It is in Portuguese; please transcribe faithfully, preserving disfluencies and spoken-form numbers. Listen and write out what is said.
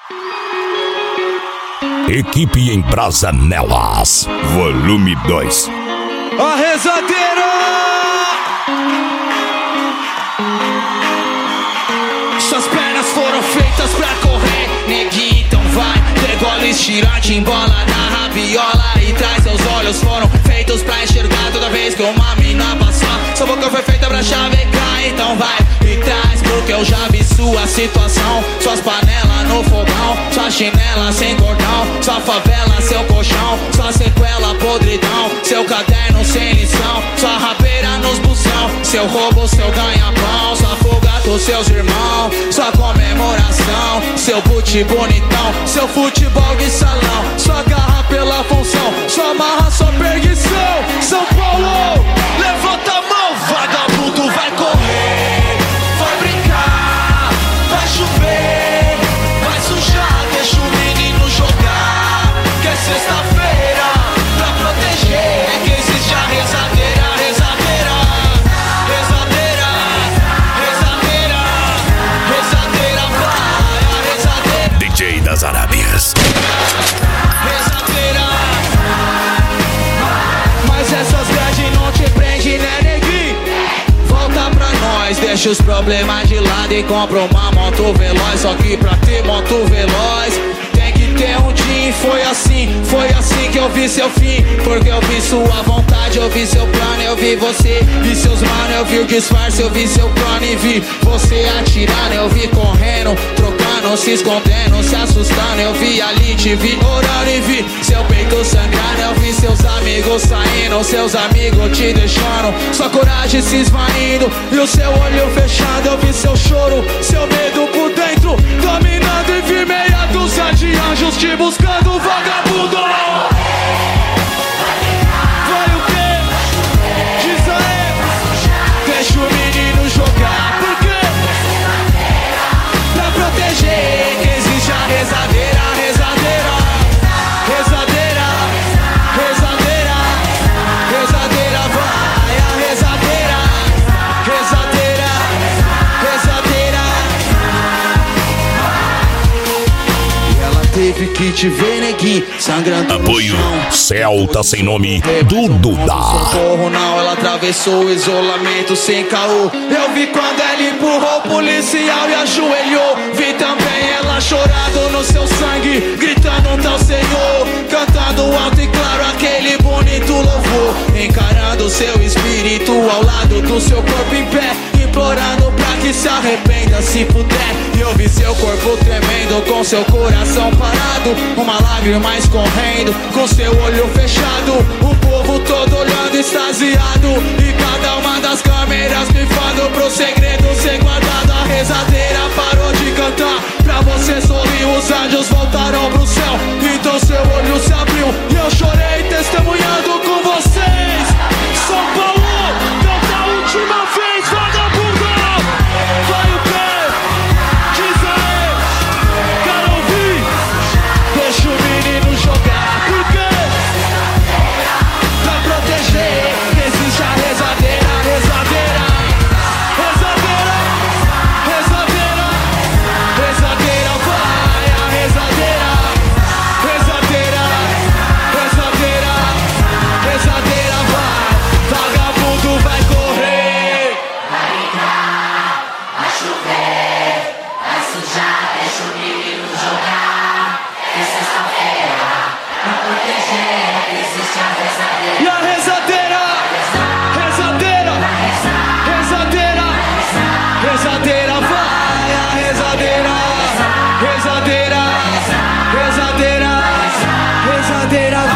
Equipe em Brasa Nelas, volume dois. A rezadeira! Suas pernas foram feitas pra correr, neguinho, então vai. Degola, estirante, embola na rabiola e traz. Seus olhos foram feitos pra enxergar toda vez que uma mina passar. Sua boca foi feita pra chavecar, então vai e traz. Porque eu já vi sua situação, suas panelas no fogão, sua chinela sem cordão, sua favela, seu colchão, sua sequela, podridão, seu caderno sem lição, sua rabeira nos busão, seu roubo, seu ganha-pão, sua fuga dos seus irmãos, sua comemoração, seu boot bonitão, seu futebol de salão, sua garra pela função, sua marra, sua perdição. São Paulo, levanta a mão, vagabundo vai correr, vai brincar, vai chover, vai sujar, deixa o menino jogar, que é sexta-feira, pra proteger, é que existe a rezadeira, rezadeira, rezadeira, rezadeira, rezadeira, vai, a rezadeira, D J das Arábias. rezadeira. Mas essas grades não te prende, né, neguinho? Volta pra nós, deixa os problemas de lado e compra uma moto veloz. Só que pra ter moto veloz tem que ter um din. Foi assim, foi assim que eu vi seu fim. Porque eu vi sua vontade, eu vi seu plano, eu vi você, vi seus mano, eu vi o disfarce, eu vi seu plano e vi você atirando, eu vi correndo, trocando, se escondendo, se assustando. Eu vi ali, te vi orando e vi seu peito sangrando. Eu vi seus amigos saindo, seus amigos te deixando, sua coragem se esvaindo e o seu olho fechado. Eu vi seu choro, seu medo por dentro, dominando e vi meia dúzia de anjos te buscando, vagabundo. Vai o quê? Diz aí. Deixa o menino jogar, por quê? Pra proteger, que existe a rezadeira, rezadeira, rezadeira, rezadeira, rezadeira, vai, a rezadeira, rezadeira, rezadeira. E ela teve que te ver, neguinho, sangrando. Apoio Celta sem nome do Duda. Socorro não, ela atravessou o isolamento sem caô. Eu vi quando ela empurrou o policial e ajoelhou. Vi também ela chorando no seu sangue, gritando um tal Senhor, cantando alto e claro aquele bonito louvor, encarando seu espírito ao lado do seu corpo em pé, implorando pra que se arrependa se puder. E eu vi seu corpo tremendo, com seu coração parado, uma lágrima escorrendo, com seu olho fechado, o povo todo olhando extasiado, e cada uma das câmeras pifando pro segredo ser guardado. A rezadeira parou de cantar, pra você sorrir, os anjos voltaram pro céu, então seu olho se abriu e eu chorei testemunhando com vocês. São Paulo, canta a última vez, vagabundo. Vai o quê? Diz aí. Quero ouvir. Deixa o menino jogar, por quê? Pra proteger, que existe a rezadeira, rezadeira, rezadeira, rezadeira, rezadeira, vai, a rezadeira, rezadeira, rezadeira, rezadeira, vai, vagabundo vai correr. Vai brincar, vai chover, vai sujar, deixa o menino jogar. É sexta-feira, pra proteger, existe a rezadeira. E a rezadeira, rezadeira, rezadeira, rezadeira, vai, a rezadeira, rezadeira, rezadeira, rezadeira,